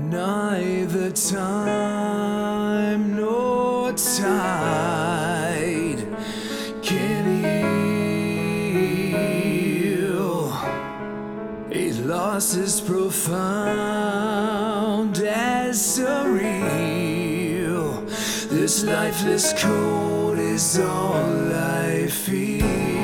Neither time nor tide can heal a loss as profound as surreal. This lifeless cold is all I feel.